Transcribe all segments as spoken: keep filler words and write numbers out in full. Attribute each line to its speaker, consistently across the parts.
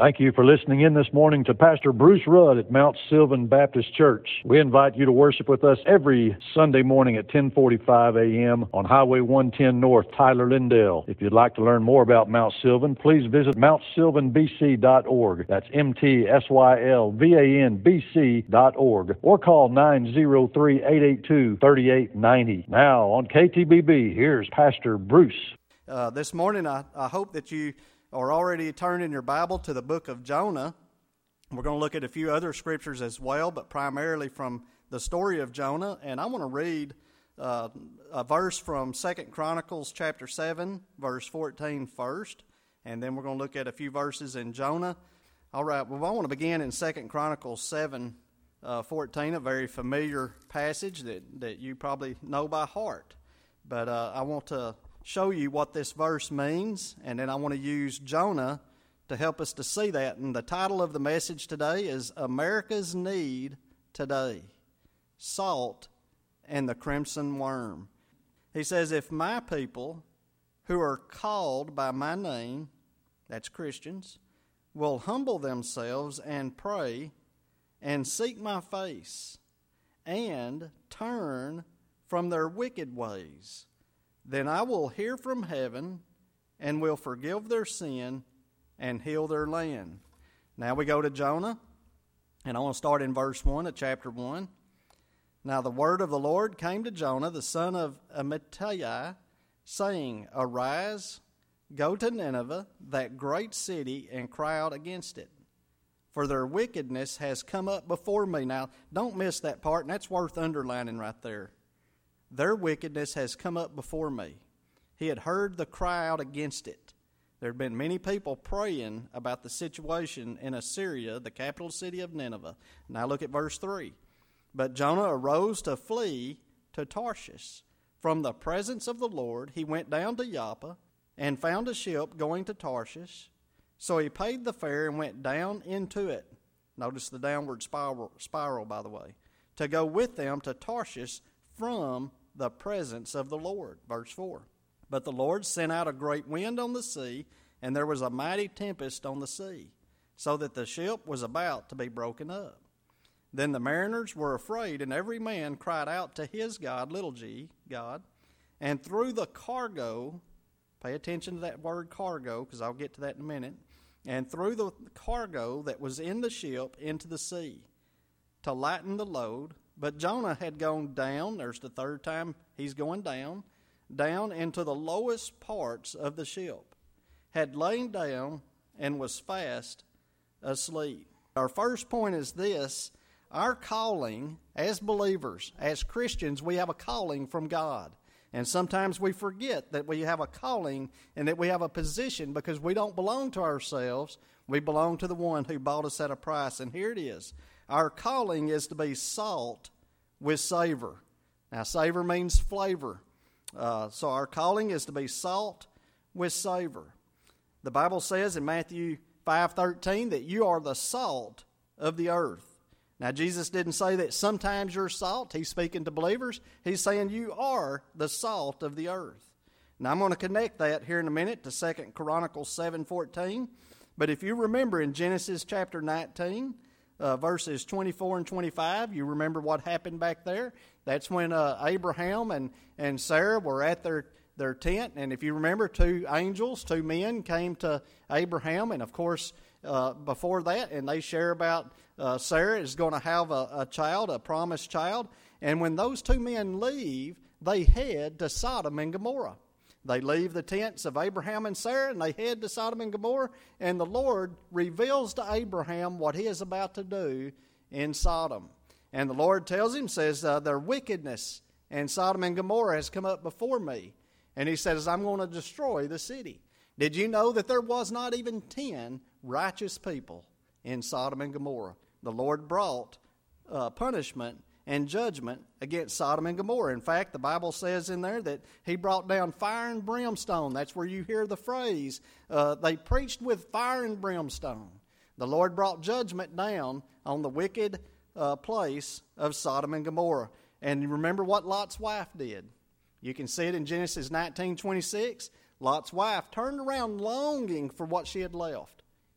Speaker 1: Thank you for listening in this morning to Pastor Bruce Rudd at Mount Sylvan Baptist Church. We invite you to worship with us every Sunday morning at ten forty-five a.m. on Highway one ten North, Tyler, Lindale. If you'd like to learn more about Mount Sylvan, please visit mount sylvan b c dot org. That's M T S Y L V A N B C dot org. Or call nine oh three, eight eight two, three eight nine oh. Now, on K T B B, here's Pastor Bruce.
Speaker 2: Uh, this morning, I, I hope that you are already turning your Bible to the book of Jonah. We're going to look at a few other scriptures as well, but primarily from the story of Jonah. And I want to read uh, a verse from Second Chronicles chapter seven, verse fourteen first. And then we're going to look at a few verses in Jonah. All right, well, I want to begin in Second Chronicles seven, uh, fourteen, a very familiar passage that, that you probably know by heart. But uh, I want to show you what this verse means, and then I want to use Jonah to help us to see that. And the title of the message today is America's Need Today, Salt and the Crimson Worm. He says, if my people who are called by my name, that's Christians, will humble themselves and pray and seek my face and turn from their wicked ways, then I will hear from heaven and will forgive their sin and heal their land. Now we go to Jonah, and I want to start in verse one of chapter one. Now the word of the Lord came to Jonah, the son of Amittai, saying, Arise, go to Nineveh, that great city, and cry out against it, for their wickedness has come up before me. Now, don't miss that part, and that's worth underlining right there. Their wickedness has come up before me. He had heard the cry out against it. There had been many people praying about the situation in Assyria, the capital city of Nineveh. Now look at verse three. But Jonah arose to flee to Tarshish. From the presence of the Lord, he went down to Joppa and found a ship going to Tarshish. So he paid the fare and went down into it. Notice the downward spiral, spiral, by the way, to go with them to Tarshish from the presence of the Lord. Verse four. But the Lord sent out a great wind on the sea, and there was a mighty tempest on the sea, so that the ship was about to be broken up. Then the mariners were afraid, and every man cried out to his God, little g, God, and threw the cargo, pay attention to that word cargo, because I'll get to that in a minute, and threw the cargo that was in the ship into the sea to lighten the load. But Jonah had gone down, there's the third time he's going down, down into the lowest parts of the ship, had lain down and was fast asleep. Our first point is this: our calling as believers, as Christians, we have a calling from God. And sometimes we forget that we have a calling and that we have a position because we don't belong to ourselves. We belong to the one who bought us at a price. And here it is. Our calling is to be salt with savor. Now, savor means flavor. Uh, so our calling is to be salt with savor. The Bible says in Matthew five thirteen that you are the salt of the earth. Now, Jesus didn't say that sometimes you're salt. He's speaking to believers. He's saying you are the salt of the earth. Now, I'm going to connect that here in a minute to Second Chronicles seven fourteen. But if you remember in Genesis chapter nineteen, Uh, verses twenty-four and twenty-five, you remember what happened back there? That's when uh, Abraham and, and Sarah were at their, their tent. And if you remember, two angels, two men came to Abraham. And of course, uh, before that, and they share about uh, Sarah is going to have a, a child, a promised child. And when those two men leave, they head to Sodom and Gomorrah. They leave the tents of Abraham and Sarah, and they head to Sodom and Gomorrah, and the Lord reveals to Abraham what he is about to do in Sodom. And the Lord tells him, says, uh, their wickedness in Sodom and Gomorrah has come up before me. And he says, I'm going to destroy the city. Did you know that there was not even ten righteous people in Sodom and Gomorrah? The Lord brought uh, punishment and judgment against Sodom and Gomorrah. In fact, the Bible says in there that he brought down fire and brimstone. That's where you hear the phrase, uh, they preached with fire and brimstone. The Lord brought judgment down on the wicked uh, place of Sodom and Gomorrah. And you remember what Lot's wife did. You can see it in Genesis nineteen twenty-six. Lot's wife turned around longing for what she had left.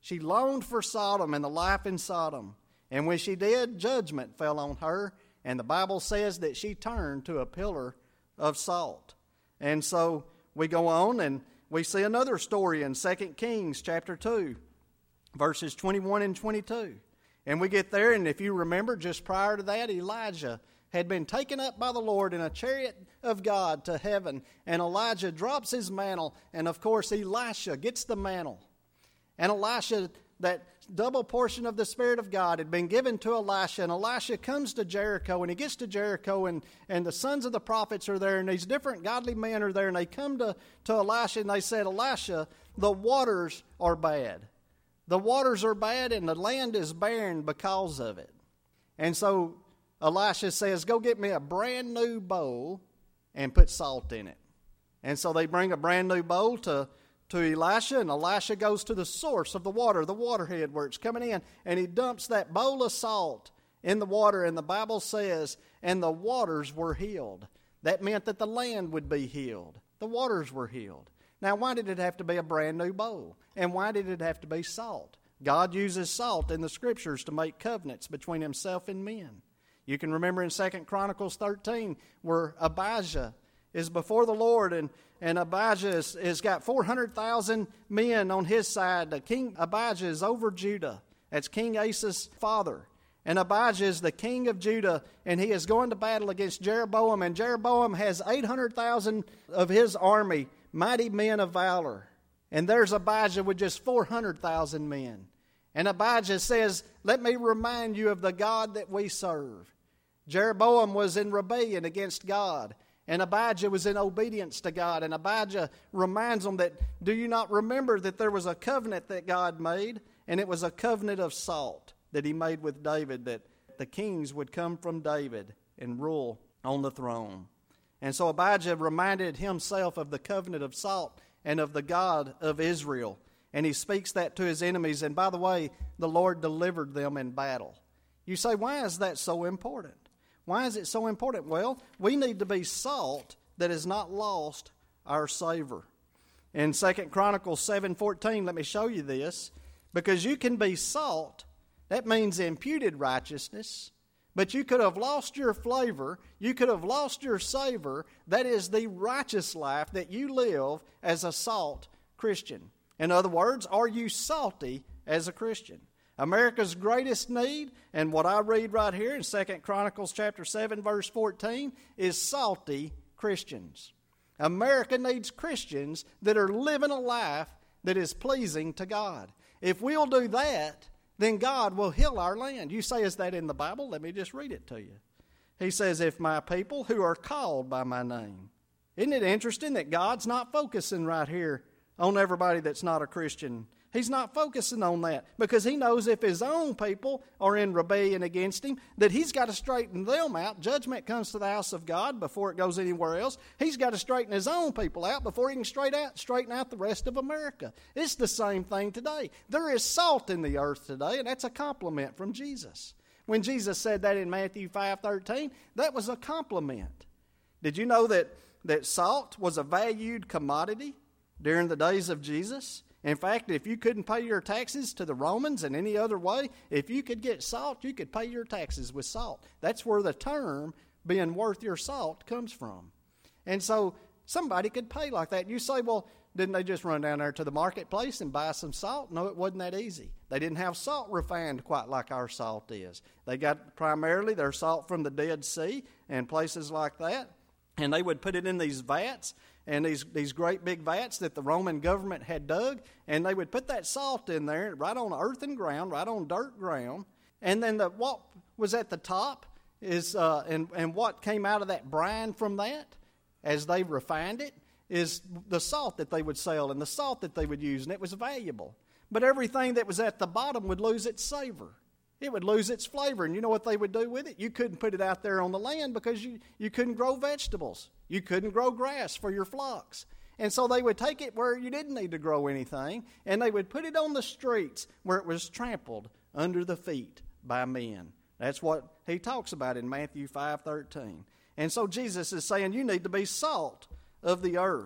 Speaker 2: She longed for Sodom and the life in Sodom. And when she did, judgment fell on her. And the Bible says that she turned to a pillar of salt. And so we go on and we see another story in Second Kings chapter two, verses twenty-one and twenty-two. And we get there, and if you remember, just prior to that, Elijah had been taken up by the Lord in a chariot of God to heaven. And Elijah drops his mantle, and of course Elisha gets the mantle. And Elisha, that double portion of the Spirit of God had been given to Elisha, and Elisha comes to Jericho, and he gets to Jericho, and, and the sons of the prophets are there, and these different godly men are there, and they come to, to Elisha, and they said, Elisha, the waters are bad. The waters are bad, and the land is barren because of it. And so Elisha says, go get me a brand new bowl and put salt in it. And so they bring a brand new bowl to to Elisha, and Elisha goes to the source of the water, the waterhead where it's coming in, and he dumps that bowl of salt in the water, and the Bible says, and the waters were healed. That meant that the land would be healed. The waters were healed. Now, why did it have to be a brand new bowl? And why did it have to be salt? God uses salt in the Scriptures to make covenants between himself and men. You can remember in Second Chronicles thirteen where Abijah is before the Lord, and, and Abijah has, has got four hundred thousand men on his side. The King Abijah is over Judah. That's King Asa's father. And Abijah is the king of Judah, and he is going to battle against Jeroboam, and Jeroboam has eight hundred thousand of his army, mighty men of valor. And there's Abijah with just four hundred thousand men. And Abijah says, let me remind you of the God that we serve. Jeroboam was in rebellion against God, and Abijah was in obedience to God. And Abijah reminds them that, do you not remember that there was a covenant that God made? And it was a covenant of salt that he made with David, that the kings would come from David and rule on the throne. And so Abijah reminded himself of the covenant of salt and of the God of Israel. And he speaks that to his enemies. And by the way, the Lord delivered them in battle. You say, why is that so important? Why is it so important? Well, we need to be salt that has not lost our savor. In Second Chronicles seven fourteen, let me show you this. Because you can be salt, that means imputed righteousness, but you could have lost your flavor, you could have lost your savor. That is the righteous life that you live as a salt Christian. In other words, are you salty as a Christian? America's greatest need, and what I read right here in Second Chronicles chapter seven, verse fourteen, is salty Christians. America needs Christians that are living a life that is pleasing to God. If we'll do that, then God will heal our land. You say, is that in the Bible? Let me just read it to you. He says, if my people who are called by my name. Isn't it interesting that God's not focusing right here on everybody that's not a Christian? He's not focusing on that because he knows if his own people are in rebellion against him, that he's got to straighten them out. Judgment comes to the house of God before it goes anywhere else. He's got to straighten his own people out before he can straighten out, straighten out the rest of America. It's the same thing today. There is salt in the earth today, and that's a compliment from Jesus. When Jesus said that in Matthew five thirteen, that was a compliment. Did you know that, that salt was a valued commodity during the days of Jesus? In fact, if you couldn't pay your taxes to the Romans in any other way, if you could get salt, you could pay your taxes with salt. That's where the term being worth your salt comes from. And so somebody could pay like that. You say, well, didn't they just run down there to the marketplace and buy some salt? No, it wasn't that easy. They didn't have salt refined quite like our salt is. They got primarily their salt from the Dead Sea and places like that. And they would put it in these vats, and these, these great big vats that the Roman government had dug, and they would put that salt in there right on earthen ground, right on dirt ground. And then the, what was at the top is, uh, and, and what came out of that brine from that, as they refined it, is the salt that they would sell and the salt that they would use, and it was valuable. But everything that was at the bottom would lose its savor. It would lose its flavor. And you know what they would do with it? You couldn't put it out there on the land because you, you couldn't grow vegetables. You couldn't grow grass for your flocks. And so they would take it where you didn't need to grow anything, and they would put it on the streets where it was trampled under the feet by men. That's what he talks about in Matthew five thirteen. And so Jesus is saying you need to be salt of the earth.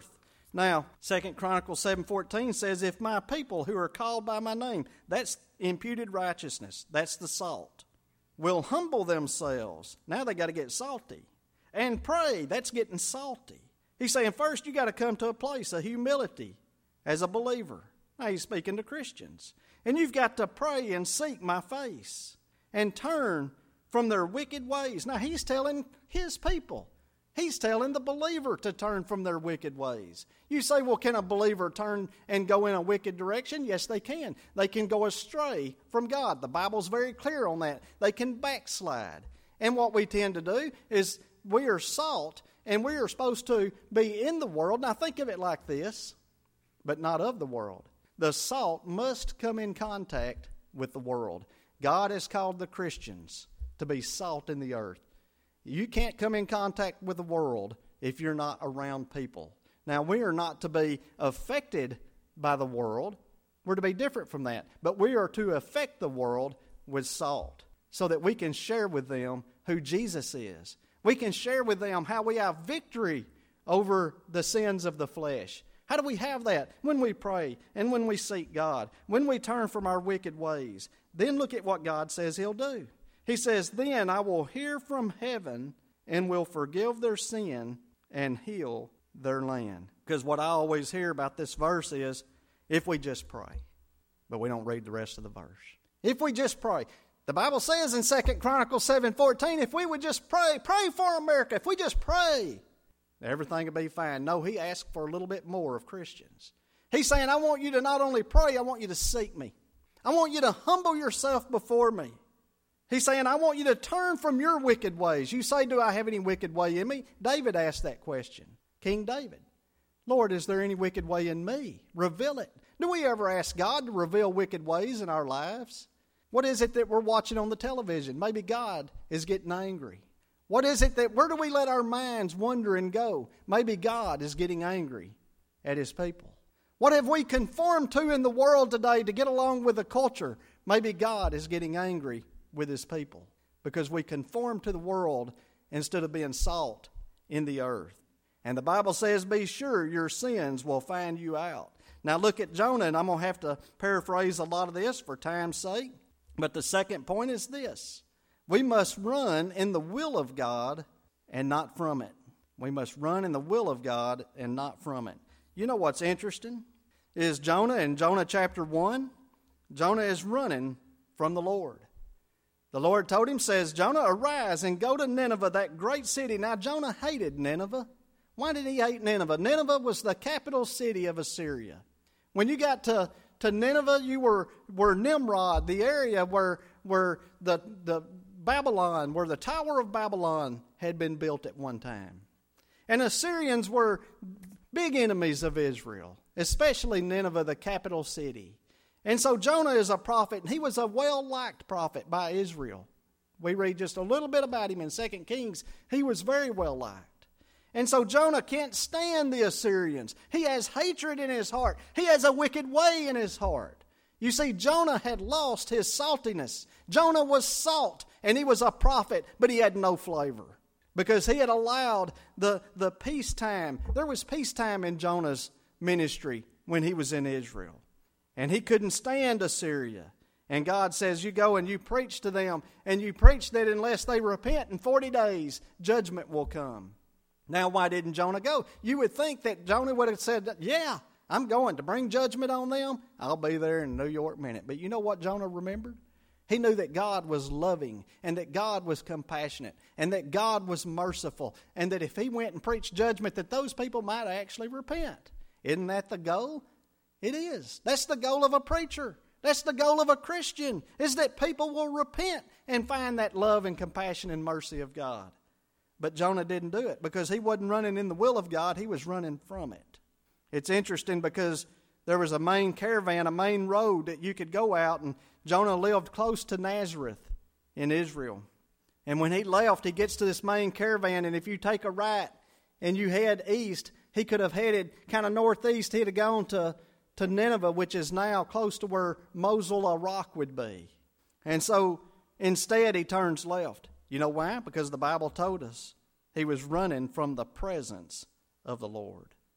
Speaker 2: Now, Second Chronicles seven fourteen says, if my people who are called by my name, that's imputed righteousness, that's the salt, will humble themselves. Now they got to get salty. And pray, that's getting salty. He's saying first you got to come to a place of humility as a believer. Now he's speaking to Christians. And you've got to pray and seek my face and turn from their wicked ways. Now he's telling his people. He's telling the believer to turn from their wicked ways. You say, well, can a believer turn and go in a wicked direction? Yes, they can. They can go astray from God. The Bible's very clear on that. They can backslide. And what we tend to do is we are salt, and we are supposed to be in the world. Now think of it like this, but not of the world. The salt must come in contact with the world. God has called the Christians to be salt in the earth. You can't come in contact with the world if you're not around people. Now, we are not to be affected by the world. We're to be different from that. But we are to affect the world with salt so that we can share with them who Jesus is. We can share with them how we have victory over the sins of the flesh. How do we have that? When we pray and when we seek God, when we turn from our wicked ways. Then look at what God says He'll do. He says, then I will hear from heaven and will forgive their sin and heal their land. Because what I always hear about this verse is, if we just pray. But we don't read the rest of the verse. If we just pray. The Bible says in Second Chronicles seven fourteen, if we would just pray, pray for America. If we just pray, everything will be fine. No, He asked for a little bit more of Christians. He's saying, I want you to not only pray, I want you to seek me. I want you to humble yourself before me. He's saying, I want you to turn from your wicked ways. You say, do I have any wicked way in me? David asked that question. King David. Lord, is there any wicked way in me? Reveal it. Do we ever ask God to reveal wicked ways in our lives? What is it that we're watching on the television? Maybe God is getting angry. What is it that, where do we let our minds wander and go? Maybe God is getting angry at His people. What have we conformed to in the world today to get along with the culture? Maybe God is getting angry with His people because we conform to the world instead of being salt in the earth. And the Bible says, be sure your sins will find you out. Now look at Jonah, and I'm going to have to paraphrase a lot of this for time's sake. But the second point is this. We must run in the will of God and not from it. We must run in the will of God and not from it. You know what's interesting is Jonah in Jonah chapter one, Jonah is running from the Lord. The Lord told him, says, Jonah, arise and go to Nineveh, that great city. Now, Jonah hated Nineveh. Why did he hate Nineveh? Nineveh was the capital city of Assyria. When you got to, to Nineveh, you were, were Nimrod, the area where, where the, the Babylon, where the Tower of Babylon had been built at one time. And Assyrians were big enemies of Israel, especially Nineveh, the capital city. And so Jonah is a prophet, and he was a well-liked prophet by Israel. We read just a little bit about him in Second Kings. He was very well-liked. And so Jonah can't stand the Assyrians. He has hatred in his heart. He has a wicked way in his heart. You see, Jonah had lost his saltiness. Jonah was salt, and he was a prophet, but he had no flavor because he had allowed the, the peacetime. There was peacetime in Jonah's ministry when he was in Israel. And he couldn't stand Assyria. And God says, you go and you preach to them, and you preach that unless they repent in forty days, judgment will come. Now, why didn't Jonah go? You would think that Jonah would have said, yeah, I'm going to bring judgment on them. I'll be there in New York minute. But you know what Jonah remembered? He knew that God was loving, and that God was compassionate, and that God was merciful, and that if he went and preached judgment, that those people might actually repent. Isn't that the goal? It is. That's the goal of a preacher. That's the goal of a Christian, is that people will repent and find that love and compassion and mercy of God. But Jonah didn't do it because he wasn't running in the will of God. He was running from it. It's interesting because there was a main caravan, a main road that you could go out, and Jonah lived close to Nazareth in Israel. And when he left, he gets to this main caravan, and if you take a right and you head east, he could have headed kind of northeast. He'd have gone to to Nineveh, which is now close to where Mosul, Iraq would be. And so instead he turns left. You know why? Because the Bible told us he was running from the presence of the Lord.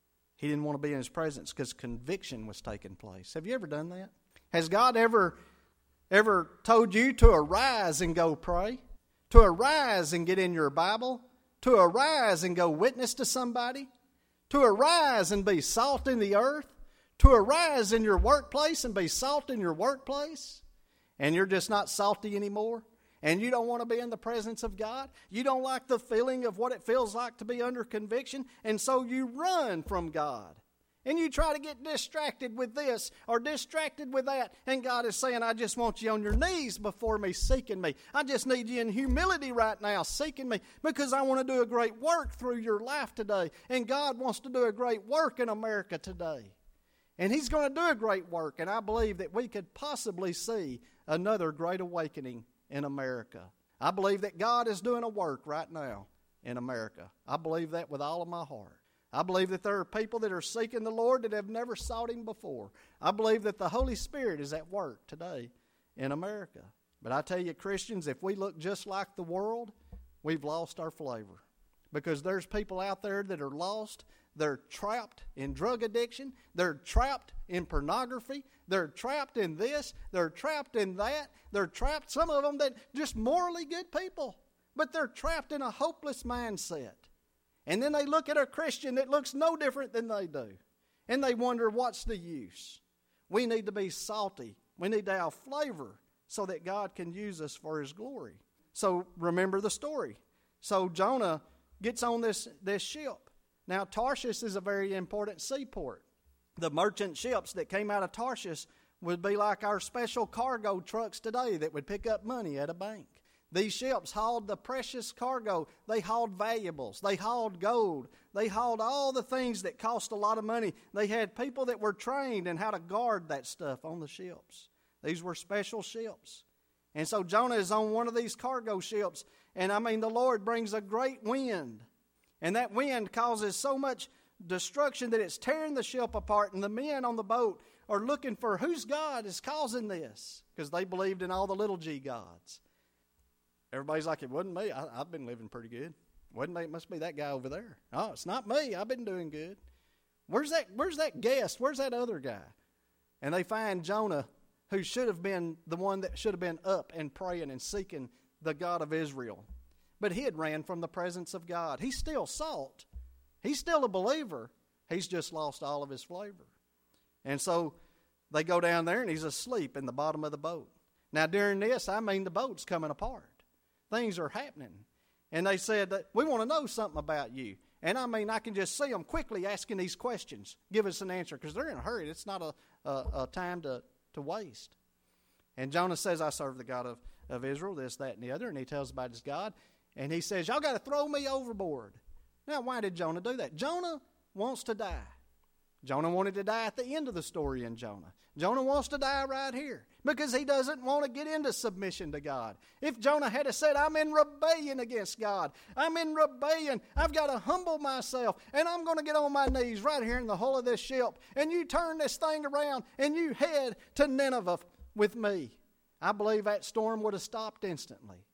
Speaker 2: He didn't want to be in his presence because conviction was taking place. Have you ever done that? Has God ever, ever told you to arise and go pray? To arise and get in your Bible? To arise and go witness to somebody? To arise and be salt in the earth? To arise in your workplace and be salt in your workplace? And you're just not salty anymore? And you don't want to be in the presence of God? You don't like the feeling of what it feels like to be under conviction? And so you run from God. And you try to get distracted with this or distracted with that. And God is saying, I just want you on your knees before me, seeking me. I just need you in humility right now, seeking me, because I want to do a great work through your life today. And God wants to do a great work in America today. And He's going to do a great work. And I believe that we could possibly see another great awakening in America. I believe that God is doing a work right now in America. I believe that with all of my heart. I believe that there are people that are seeking the Lord that have never sought Him before. I believe that the Holy Spirit is at work today in America. But I tell you, Christians, if we look just like the world, we've lost our flavor. Because there's people out there that are lost. They're trapped in drug addiction. They're trapped in pornography. They're trapped in this. They're trapped in that. They're trapped, some of them that just morally good people. But they're trapped in a hopeless mindset. And then they look at a Christian that looks no different than they do. And they wonder, what's the use? We need to be salty. We need to have flavor so that God can use us for His glory. So remember the story. So Jonah gets on this, this ship. Now Tarshish is a very important seaport. The merchant ships that came out of Tarshish would be like our special cargo trucks today that would pick up money at a bank. These ships hauled the precious cargo. They hauled valuables. They hauled gold. They hauled all the things that cost a lot of money. They had people that were trained in how to guard that stuff on the ships. These were special ships. And so Jonah is on one of these cargo ships. And I mean, the Lord brings a great wind. And that wind causes so much destruction that it's tearing the ship apart. And the men on the boat are looking for whose God is causing this. Because they believed in all the little g gods. Everybody's like, it wasn't me. I, I've been living pretty good. Wasn't me? It must be that guy over there. Oh, it's not me. I've been doing good. Where's that, where's that guest? Where's that other guy? And they find Jonah, who should have been the one that should have been up and praying and seeking the God of Israel. But he had ran from the presence of God. He's still salt. He's still a believer. He's just lost all of his flavor. And so they go down there and he's asleep in the bottom of the boat. Now during this, I mean the boat's coming apart. Things are happening. And they said, that we want to know something about you. And I mean, I can just see them quickly asking these questions. Give us an answer, because they're in a hurry. It's not a, a, a time to, to waste. And Jonah says, I serve the God of, of Israel, this, that, and the other. And he tells about his God. And he says, y'all got to throw me overboard. Now, why did Jonah do that? Jonah wants to die. Jonah wanted to die at the end of the story in Jonah. Jonah wants to die right here because he doesn't want to get into submission to God. If Jonah had said, I'm in rebellion against God, I'm in rebellion, I've got to humble myself, and I'm going to get on my knees right here in the hull of this ship, and you turn this thing around, and you head to Nineveh with me, I believe that storm would have stopped instantly.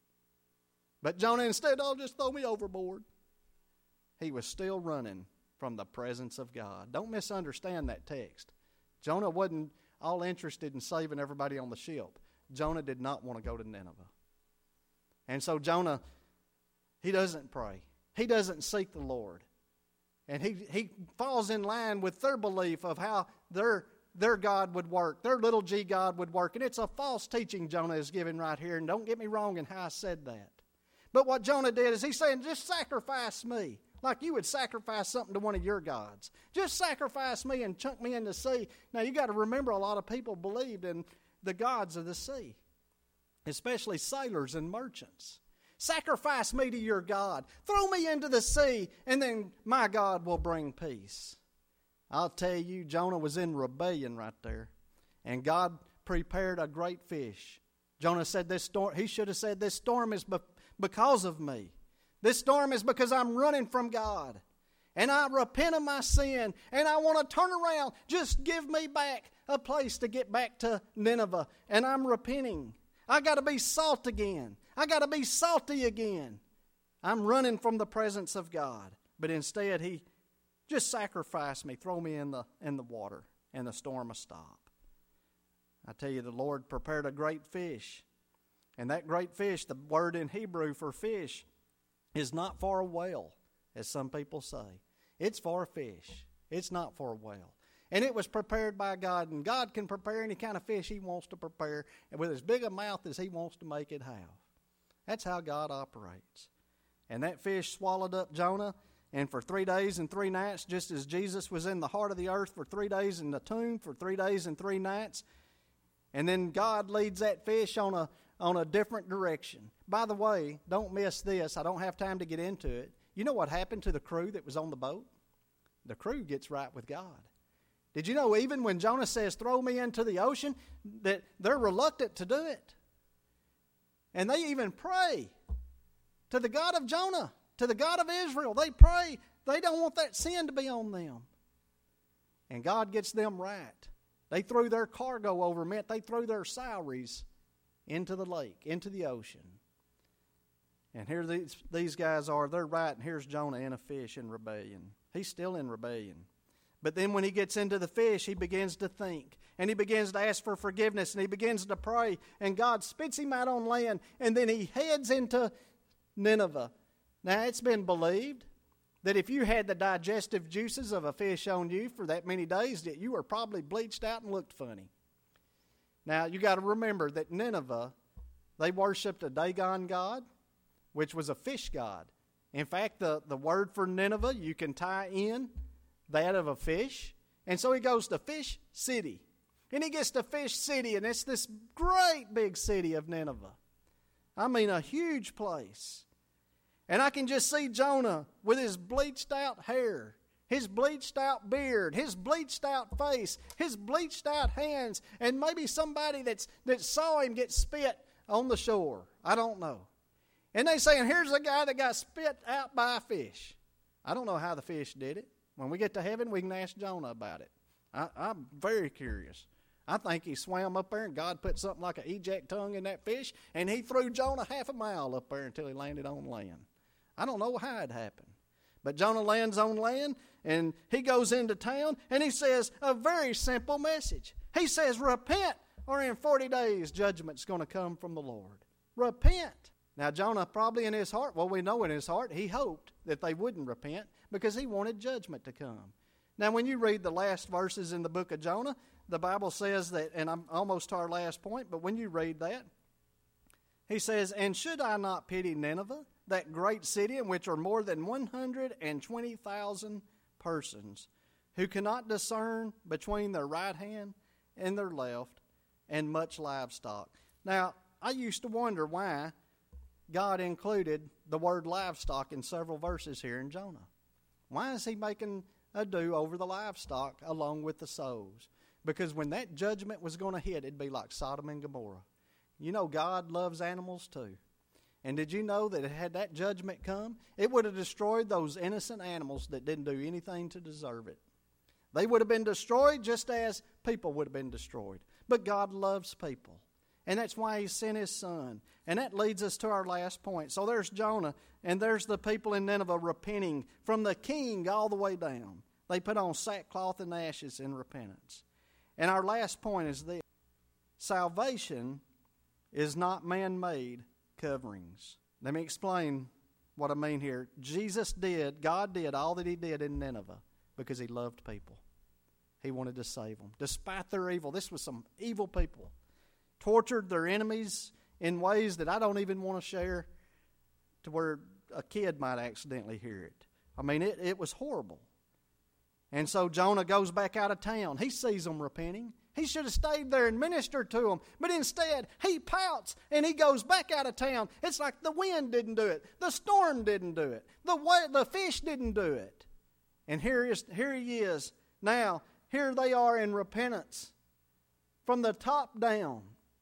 Speaker 2: But Jonah instead, oh, just throw me overboard. He was still running from the presence of God. Don't misunderstand that text. Jonah wasn't all interested in saving everybody on the ship. Jonah did not want to go to Nineveh. And so Jonah, he doesn't pray. He doesn't seek the Lord. And he, he falls in line with their belief of how their, their God would work, their little g God would work. And it's a false teaching Jonah is giving right here. And don't get me wrong in how I said that. But what Jonah did is he's saying, just sacrifice me. Like you would sacrifice something to one of your gods. Just sacrifice me and chunk me in the sea. Now, you got to remember, a lot of people believed in the gods of the sea, especially sailors and merchants. Sacrifice me to your God. Throw me into the sea, and then my God will bring peace. I'll tell you, Jonah was in rebellion right there, and God prepared a great fish. Jonah said, "This storm." He should have said, "This storm is be- because of me. This storm is because I'm running from God. And I repent of my sin. And I want to turn around. Just give me back a place to get back to Nineveh. And I'm repenting. I got to be salt again. I got to be salty again. I'm running from the presence of God." But instead he Just sacrifice me. Throw me in the, in the water, and the storm will stop. I tell you, the Lord prepared a great fish. And that great fish, the word in Hebrew for fish, is not for a whale, as some people say. It's for a fish. It's not for a whale. And it was prepared by God, and God can prepare any kind of fish He wants to prepare, and with as big a mouth as He wants to make it have. That's how God operates. And that fish swallowed up Jonah, and for three days and three nights, just as Jesus was in the heart of the earth for three days in the tomb for three days and three nights, and then God leads that fish on a on a different direction. By the way, don't miss this. I don't have time to get into it. You know what happened to the crew that was on the boat? The crew gets right with God. Did you know even when Jonah says, throw me into the ocean, that they're reluctant to do it? And they even pray to the God of Jonah, to the God of Israel. They pray. They don't want that sin to be on them. And God gets them right. They threw their cargo over, meant they threw their salaries into the lake, into the ocean. And here these, these guys are, they're right, and here's Jonah in a fish in rebellion. He's still in rebellion. But then when he gets into the fish, he begins to think, and he begins to ask for forgiveness, and he begins to pray, and God spits him out on land, and then he heads into Nineveh. Now, it's been believed that if you had the digestive juices of a fish on you for that many days, that you were probably bleached out and looked funny. Now, you got to remember that Nineveh, they worshipped a Dagon god, which was a fish god. In fact, the, the word for Nineveh, you can tie in that of a fish. And so he goes to Fish City. And he gets to Fish City, and it's this great big city of Nineveh. I mean, a huge place. And I can just see Jonah with his bleached out hair, his bleached out beard, his bleached out face, his bleached out hands, and maybe somebody that's that saw him get spit on the shore. I don't know. And they saying, here's a guy that got spit out by a fish. I don't know how the fish did it. When we get to heaven, we can ask Jonah about it. I, I'm very curious. I think he swam up there and God put something like an eject tongue in that fish, and he threw Jonah half a mile up there until he landed on land. I don't know how it happened. But Jonah lands on land, and he goes into town, and he says a very simple message. He says, repent, or in forty days judgment's going to come from the Lord. Repent. Now, Jonah probably in his heart, well, we know in his heart, he hoped that they wouldn't repent because he wanted judgment to come. Now, when you read the last verses in the book of Jonah, the Bible says that, and I'm almost to our last point, but when you read that, he says, and should I not pity Nineveh, that great city in which are more than one hundred twenty thousand persons who cannot discern between their right hand and their left, and much livestock. Now, I used to wonder why God included the word livestock in several verses here in Jonah. Why is he making a do over the livestock along with the souls? Because when that judgment was going to hit, it'd be like Sodom and Gomorrah. You know, God loves animals too. And did you know that had that judgment come, it would have destroyed those innocent animals that didn't do anything to deserve it. They would have been destroyed just as people would have been destroyed. But God loves people. And that's why he sent his son. And that leads us to our last point. So there's Jonah, and there's the people in Nineveh repenting from the king all the way down. They put on sackcloth and ashes in repentance. And our last point is this. Salvation is not man-made coverings. Let me explain what I mean here. Jesus did, God did all that he did in Nineveh because he loved people. He wanted to save them. Despite their evil, this was some evil people. Tortured their enemies in ways that I don't even want to share to where a kid might accidentally hear it. I mean, it, it was horrible. And so Jonah goes back out of town. He sees them repenting. He should have stayed there and ministered to them. But instead, he pouts and he goes back out of town. It's like the wind didn't do it. The storm didn't do it. The way, the fish didn't do it. And here is here he is. Now, here they are in repentance. From the top down,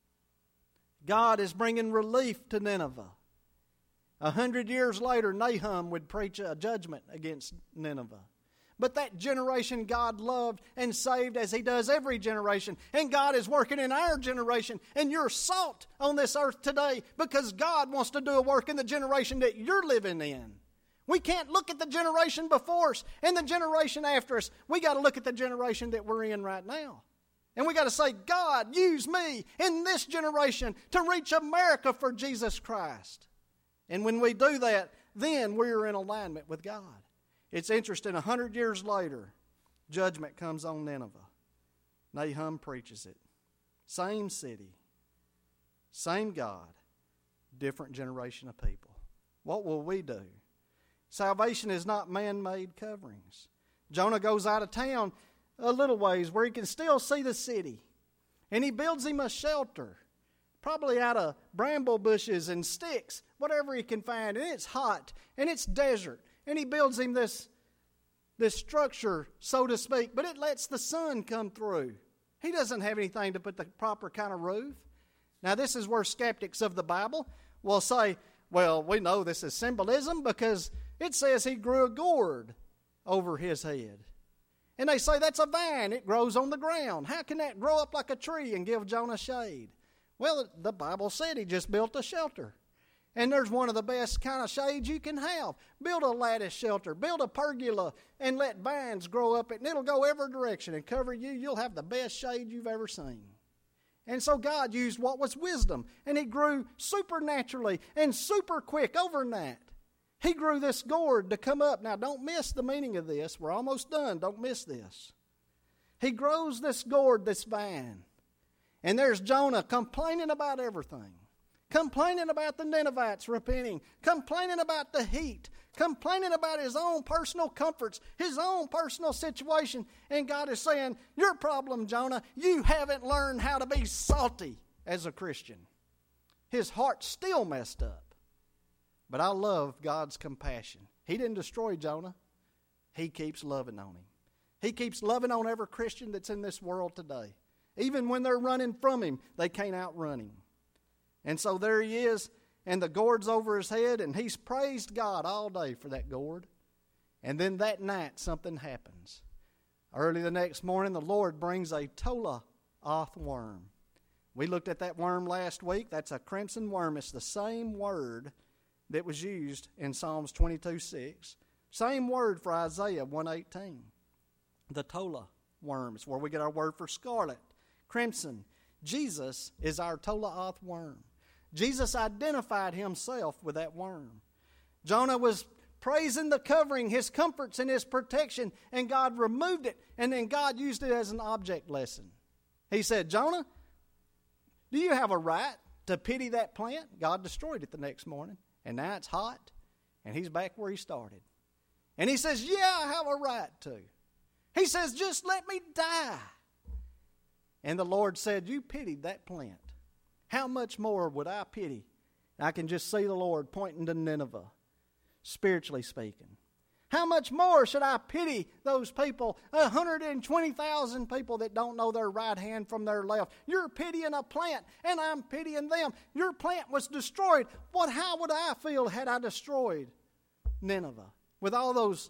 Speaker 2: God is bringing relief to Nineveh. A hundred years later, Nahum would preach a judgment against Nineveh. But that generation God loved and saved as he does every generation. And God is working in our generation. And you're salt on this earth today because God wants to do a work in the generation that you're living in. We can't look at the generation before us and the generation after us. We got to look at the generation that we're in right now. And we got to say, God, use me in this generation to reach America for Jesus Christ. And when we do that, then we're in alignment with God. It's interesting, a hundred years later, judgment comes on Nineveh. Nahum preaches it. Same city, same God, different generation of people. What will we do? Salvation is not man-made coverings. Jonah goes out of town a little ways where he can still see the city. And he builds him a shelter, probably out of bramble bushes and sticks, whatever he can find. And it's hot, and it's desert. And he builds him this, this structure, so to speak, but it lets the sun come through. He doesn't have anything to put the proper kind of roof. Now, this is where skeptics of the Bible will say, well, we know this is symbolism because it says he grew a gourd over his head. And they say that's a vine. It grows on the ground. How can that grow up like a tree and give Jonah shade? Well, the Bible said he just built a shelter. And there's one of the best kind of shades you can have. Build a lattice shelter. Build a pergola and let vines grow up it. And it'll go every direction and cover you. You'll have the best shade you've ever seen. And so God used what was wisdom. And he grew supernaturally and super quick overnight. He grew this gourd to come up. Now, don't miss the meaning of this. We're almost done. Don't miss this. He grows this gourd, this vine. And there's Jonah complaining about everything. Complaining about the Ninevites repenting. Complaining about the heat. Complaining about his own personal comforts. His own personal situation. And God is saying, your problem, Jonah, you haven't learned how to be salty as a Christian. His heart's still messed up. But I love God's compassion. He didn't destroy Jonah. He keeps loving on him. He keeps loving on every Christian that's in this world today. Even when they're running from him, they can't outrun him. And so there he is, and the gourd's over his head, and he's praised God all day for that gourd. And then that night, something happens. Early the next morning, the Lord brings a tola'oth worm. We looked at that worm last week. That's a crimson worm. It's the same word that was used in Psalms twenty-two six. Same word for Isaiah one eighteen. The tola worm is where we get our word for scarlet, crimson. Jesus is our tola'oth worm. Jesus identified himself with that worm. Jonah was praising the covering, his comforts and his protection, and God removed it, and then God used it as an object lesson. He said, Jonah, do you have a right to pity that plant? God destroyed it the next morning. And now it's hot, and he's back where he started. And he says, yeah, I have a right to. He says, just let me die. And the Lord said, you pitied that plant. How much more would I pity? I can just see the Lord pointing to Nineveh, spiritually speaking. How much more should I pity those people, one hundred twenty thousand people that don't know their right hand from their left? You're pitying a plant, and I'm pitying them. Your plant was destroyed. What? How would I feel had I destroyed Nineveh with all those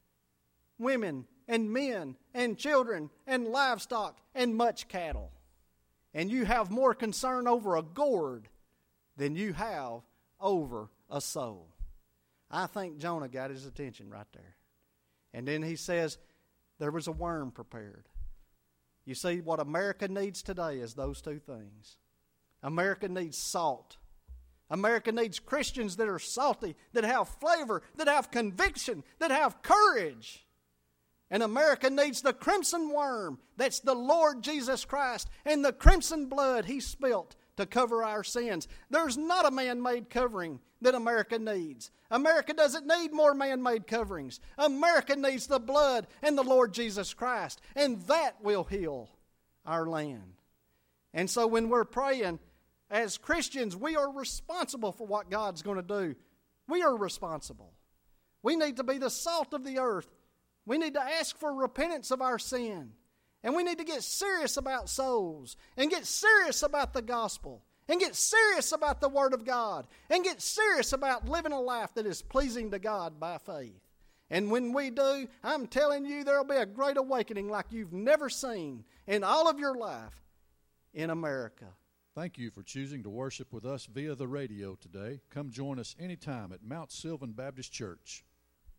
Speaker 2: women and men and children and livestock and much cattle? And you have more concern over a gourd than you have over a soul. I think Jonah got his attention right there. And then he says, there was a worm prepared. You see, what America needs today is those two things. America needs salt. America needs Christians that are salty, that have flavor, that have conviction, that have courage. And America needs the crimson worm. That's the Lord Jesus Christ and the crimson blood he spilt to cover our sins. There's not a man-made covering that America needs. America doesn't need more man-made coverings. America needs the blood and the Lord Jesus Christ, and that will heal our land. And so when we're praying, as Christians, we are responsible for what God's going to do. We are responsible. We need to be the salt of the earth. We need to ask for repentance of our sin. And we need to get serious about souls and get serious about the gospel and get serious about the Word of God and get serious about living a life that is pleasing to God by faith. And when we do, I'm telling you, there will be a great awakening like you've never seen in all of your life in America.
Speaker 3: Thank you for choosing to worship with us via the radio today. Come join us anytime at Mount Sylvan Baptist Church.